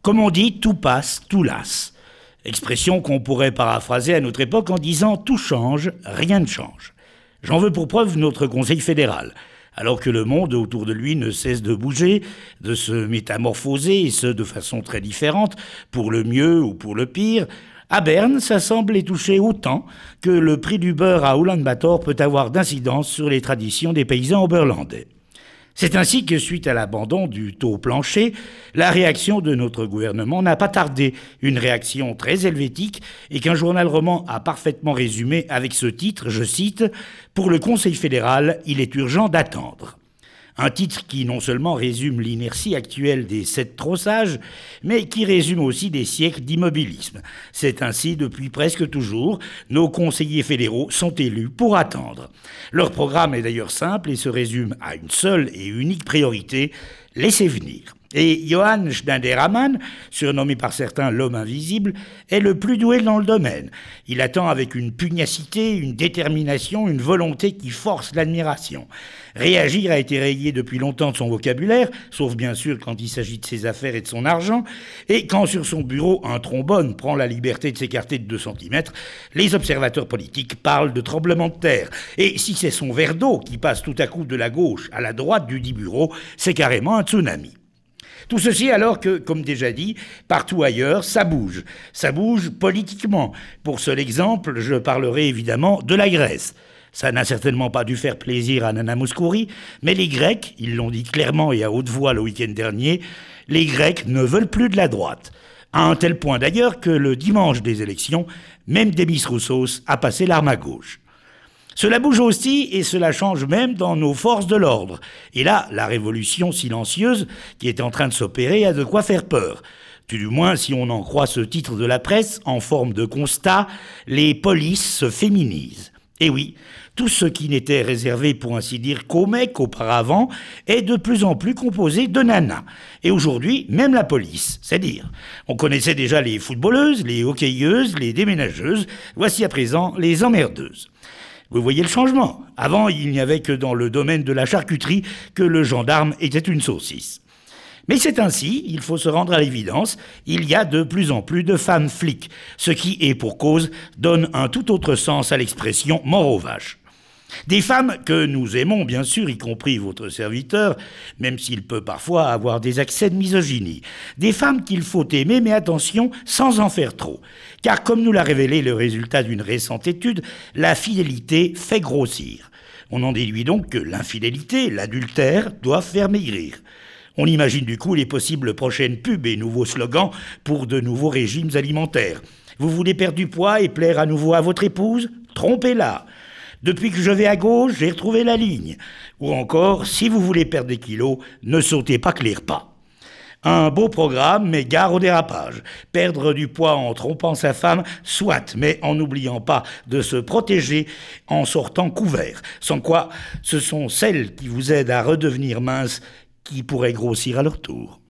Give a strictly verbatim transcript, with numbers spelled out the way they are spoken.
Comme on dit, tout passe, tout lasse. Expression qu'on pourrait paraphraser à notre époque en disant « tout change, rien ne change ». J'en veux pour preuve notre Conseil fédéral. Alors que le monde autour de lui ne cesse de bouger, de se métamorphoser, et ce de façon très différente, pour le mieux ou pour le pire, à Berne, ça semble les toucher autant que le prix du beurre à Ulaanbaatar peut avoir d'incidence sur les traditions des paysans oberlandais. C'est ainsi que, suite à l'abandon du taux plancher, la réaction de notre gouvernement n'a pas tardé, une réaction très helvétique, et qu'un journal roman a parfaitement résumé avec ce titre, je cite, « Pour le Conseil fédéral, il est urgent d'attendre ». Un titre qui non seulement résume l'inertie actuelle des sept trop sages, mais qui résume aussi des siècles d'immobilisme. C'est ainsi depuis presque toujours, nos conseillers fédéraux sont élus pour attendre. Leur programme est d'ailleurs simple et se résume à une seule et unique priorité, laisser venir. Et Johan Schneiderman, surnommé par certains l'homme invisible, est le plus doué dans le domaine. Il attend avec une pugnacité, une détermination, une volonté qui force l'admiration. Réagir a été rayé depuis longtemps de son vocabulaire, sauf bien sûr quand il s'agit de ses affaires et de son argent, et quand sur son bureau un trombone prend la liberté de s'écarter de deux centimètres, les observateurs politiques parlent de tremblement de terre. Et si c'est son verre d'eau qui passe tout à coup de la gauche à la droite du dit bureau, c'est carrément un tsunami. Tout ceci alors que, comme déjà dit, partout ailleurs, ça bouge. Ça bouge politiquement. Pour seul exemple, je parlerai évidemment de la Grèce. Ça n'a certainement pas dû faire plaisir à Nana Mouskouri, mais les Grecs, ils l'ont dit clairement et à haute voix le week-end dernier, les Grecs ne veulent plus de la droite. À un tel point d'ailleurs que le dimanche des élections, même Demis Roussos a passé l'arme à gauche. Cela bouge aussi et cela change même dans nos forces de l'ordre. Et là, la révolution silencieuse qui est en train de s'opérer a de quoi faire peur. Tout du moins, si on en croit ce titre de la presse, en forme de constat, les polices se féminisent. Et oui, tout ce qui n'était réservé, pour ainsi dire, qu'aux mecs auparavant, est de plus en plus composé de nanas. Et aujourd'hui, même la police, c'est dire. On connaissait déjà les footballeuses, les hockeyeuses, les déménageuses, voici à présent les emmerdeuses. Vous voyez le changement. Avant, il n'y avait que dans le domaine de la charcuterie que le gendarme était une saucisse. Mais c'est ainsi, il faut se rendre à l'évidence, il y a de plus en plus de femmes flics, ce qui, et pour cause, donne un tout autre sens à l'expression « mort aux vaches ». Des femmes que nous aimons, bien sûr, y compris votre serviteur, même s'il peut parfois avoir des accès de misogynie. Des femmes qu'il faut aimer, mais attention, sans en faire trop. Car comme nous l'a révélé le résultat d'une récente étude, la fidélité fait grossir. On en déduit donc que l'infidélité, l'adultère, doivent faire maigrir. On imagine du coup les possibles prochaines pubs et nouveaux slogans pour de nouveaux régimes alimentaires. Vous voulez perdre du poids et plaire à nouveau à votre épouse ? Trompez-la. Depuis que je vais à gauche, j'ai retrouvé la ligne. Ou encore, si vous voulez perdre des kilos, ne sautez pas que les repas. Un beau programme, mais gare au dérapage. Perdre du poids en trompant sa femme, soit, mais en n'oubliant pas de se protéger en sortant couvert. Sans quoi, ce sont celles qui vous aident à redevenir minces qui pourraient grossir à leur tour.